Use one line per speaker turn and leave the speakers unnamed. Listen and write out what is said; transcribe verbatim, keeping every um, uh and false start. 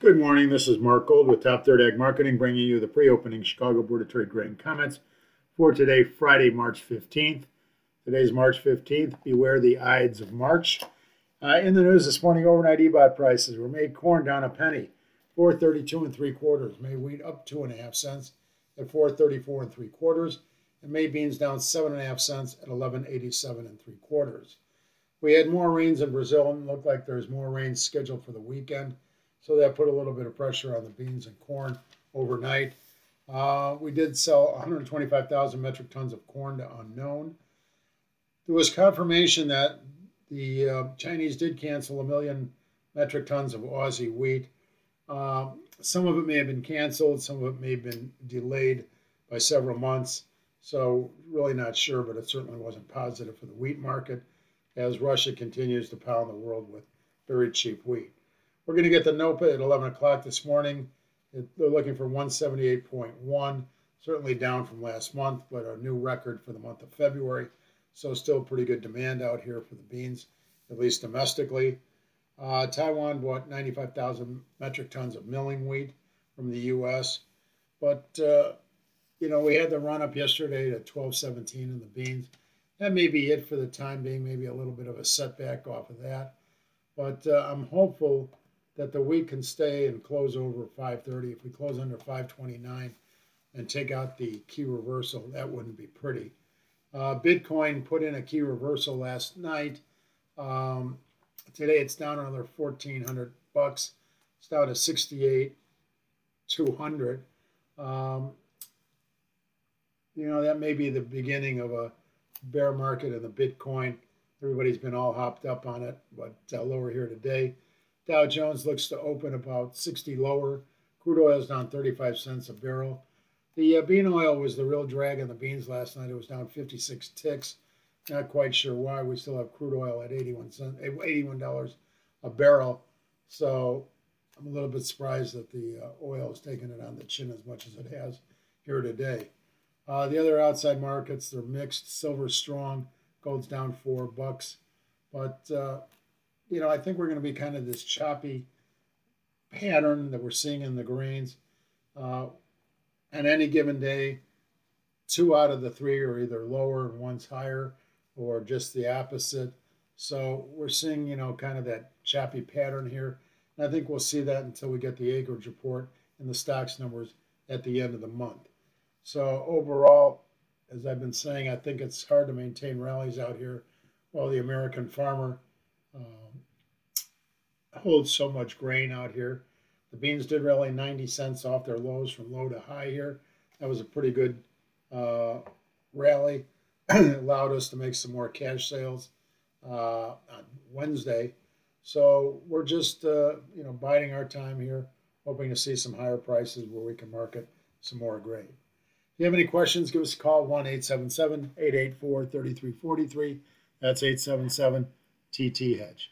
Good morning. This is Mark Gold with Top Third Ag Marketing, bringing you the pre-opening Chicago Board of Trade grain comments for today, Friday, March fifteenth. Today's March fifteenth. Beware the Ides of March. Uh, in the news this morning, overnight E B O T prices were May corn down a penny, four thirty-two and three quarters. May wheat up two and a half cents at four thirty-four and three quarters, and May beans down seven and a half cents at eleven eighty-seven and three quarters. We had more rains in Brazil, and it looked like there's more rain scheduled for the weekend. So that put a little bit of pressure on the beans and corn overnight. Uh, we did sell one hundred twenty-five thousand metric tons of corn to unknown. There was confirmation that the uh, Chinese did cancel a million metric tons of Aussie wheat. Uh, some of it may have been canceled. Some of it may have been delayed by several months. So really not sure, but it certainly wasn't positive for the wheat market as Russia continues to pound the world with very cheap wheat. We're going to get the NOPA at eleven o'clock this morning. They're looking for one seventy-eight point one, certainly down from last month, but a new record for the month of February. So still pretty good demand out here for the beans, at least domestically. Uh, Taiwan bought ninety-five thousand metric tons of milling wheat from the U S. But, uh, you know, we had the run up yesterday to twelve seventeen in the beans. That may be it for the time being, maybe a little bit of a setback off of that. But uh, I'm hopeful that the wheat can stay and close over five thirty. If we close under five twenty-nine and take out the key reversal, that wouldn't be pretty. Uh, Bitcoin put in a key reversal last night. Um, today it's down another fourteen hundred bucks. It's down to sixty-eight two hundred. Um, you know, that may be the beginning of a bear market in the Bitcoin. Everybody's been all hopped up on it, but uh, lower here today. Dow Jones looks to open about sixty lower. Crude oil is down thirty-five cents a barrel. The uh, bean oil was the real drag on the beans last night. It was down fifty-six ticks. Not quite sure why. We still have crude oil at eighty-one cents, eighty-one dollars a barrel. So I'm a little bit surprised that the uh, oil is taking it on the chin as much as it has here today. Uh, the other outside markets, they're mixed. Silver's strong. Gold's down four bucks. But uh, you know, I think we're going to be kind of this choppy pattern that we're seeing in the grains. Uh, on any given day, two out of the three are either lower and one's higher, or just the opposite. So we're seeing, you know, kind of that choppy pattern here. And I think we'll see that until we get the acreage report and the stocks numbers at the end of the month. So overall, as I've been saying, I think it's hard to maintain rallies out here while the American farmer Um, holds so much grain out here. The beans did rally ninety cents off their lows from low to high here. That was a pretty good uh, rally. It allowed us to make some more cash sales uh, on Wednesday. So we're just uh, you know biding our time here, hoping to see some higher prices where we can market some more grain. If you have any questions, give us a call, one eight seven seven, eight eight four, three three four three. That's eight seven seven T T Hedge.